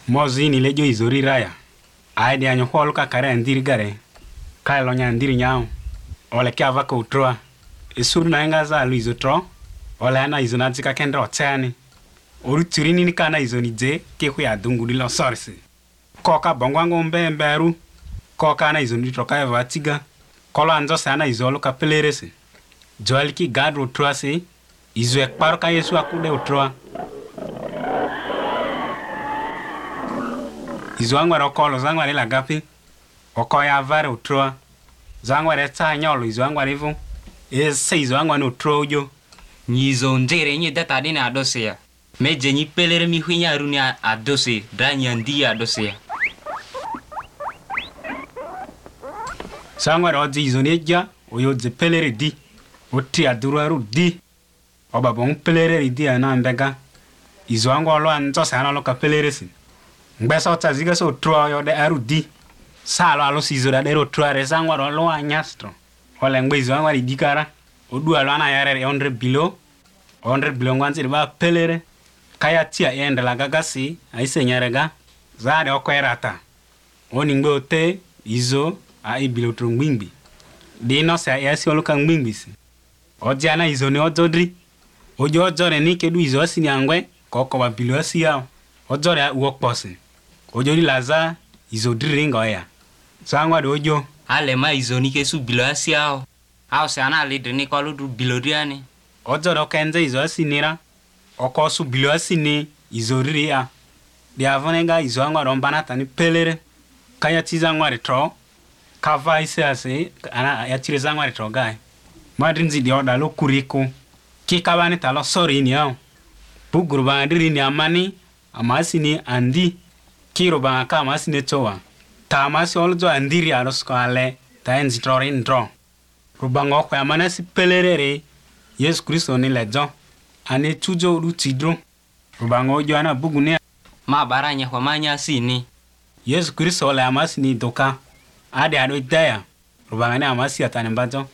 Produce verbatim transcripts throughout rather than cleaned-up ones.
Mozi ni lejo izori raya. Aidi anyo holu ka kare ndiri gare. Kai lo nya ndiri nyao. Ole kia vaka utroa. Isuru na enga za alu izotro. Ole ana izonazi ka kendra oteani. Oru turini ni kana izoni je ke hui adunguri lo sorsi. Koka bongwango mbe mberu. Koka na izoni troka eva tiga. Kolo anzo sana izolu ka peleresi. Joel ki gad utroa si. Izo ekparo ka yesu akude utroa. Izo angware okolo zangware la gapi. Okoya avare utroa. Zangware ta nyolo izo angware ivu. Ese izo angware utroa ujo. Nyizo ndere nye data dine adose ya. Meje nyi pelere mi huinya aruni adose. Dra nyandi adose. Sangware ozi izo neja. Oyo ze pelere di. Oti aduruaru di. Oba bong pelere di ana mbega. Izo angwalo anzo sana lo ka pelere si. Mbesa otaziga so utroa yo de aru di. Salo alo si izo da dero utroa re sangware olo anyastro. Ole ngbe izo angware di kara. Odu alo ana yare one hundred bilo. one hundred bilo ngwanzi ba pelere. Kaya tia yende la gagasi. Aise nyarega. Zade oko erata. Oni ngbe ote. Izo. Ai bilo tru ngbingbi. Dino se ayasi oluka ngbingbi si. Oji ana izo ni ojodri. Ojo ojore ni kedu izo asi ni angwe. Koko wa bilo asi yao. Ojore uokposi. Ojo ni laza. Izo diri nga oya. Sangwa do ojo. Ale ma izo ni kesu bilo asi yao. Ao se ana alidri ni kwa ludu bilo riani. Ojo do kenze izo asi nira. Oko su bilo asi ni izo riri ya. Di avonega izo angwa rombanata ni pelere. Kaya tiza angwa retro. Kava ise ase. Ana ya tire zangwa retro gai. Madrinzi di oda lo kuriku. Kikabani talo sori ni yao. Buguru bandiri ni amani. Amasi ni andi. Kiro banga ka amasi ne chowa. Ta amasi olzo andiri arosko ale. Ta enzi trori ndro. Rubanga okwe amana si pelerere. Yesu Kristo ni lejo. Ane chujo uru tidro. Rubanga ojo ana bugune. Ma baranya kwa manya sini. Yesu Kristo ole amasi ni doka. Ade ado idaya. Rubanga ni amasi atane mbajo.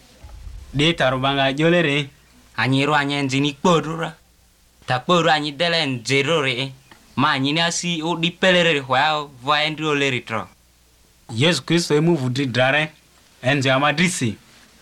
Deta rubanga jolere. Anyiru anyenzi ni kpodura. Ta kpodu anyi dele njerore. Ma anyini asi o di pelere hwao. Voa endri oleri tro. Yesu Kristo emu vudri drare. Enzi amadrisi.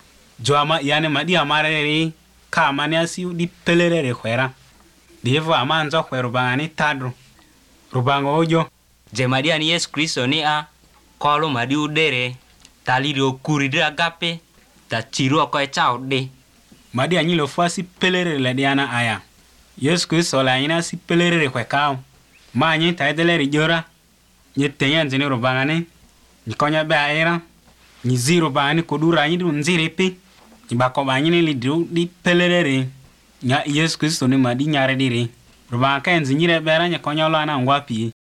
Jo ama yani madi amarere. Ka amani asi o di pelere hwera. Devo amanzo hwe rubanga ni tadro. Rubanga ojo. Je madi ani Yesu Kristo ni a. Kolo madi udere. Taliri okuridri agape. Ta chiru oko echa ode. Madi anyilo fasi pelere le diana aya. Yesu Kristo la anyina si pelere hwe kao. Ma anyi taidele rijora. Nye tenya nzini rubangane. Nikonya be aira. Nyizi rubangane kodura anyi du nziri pi. Nyibako ba anyi li du di pelere. Nya Yesu Kristo ni madi nyare diri. Rubangane nzi nyire bera nye konya lo ana ngwapi.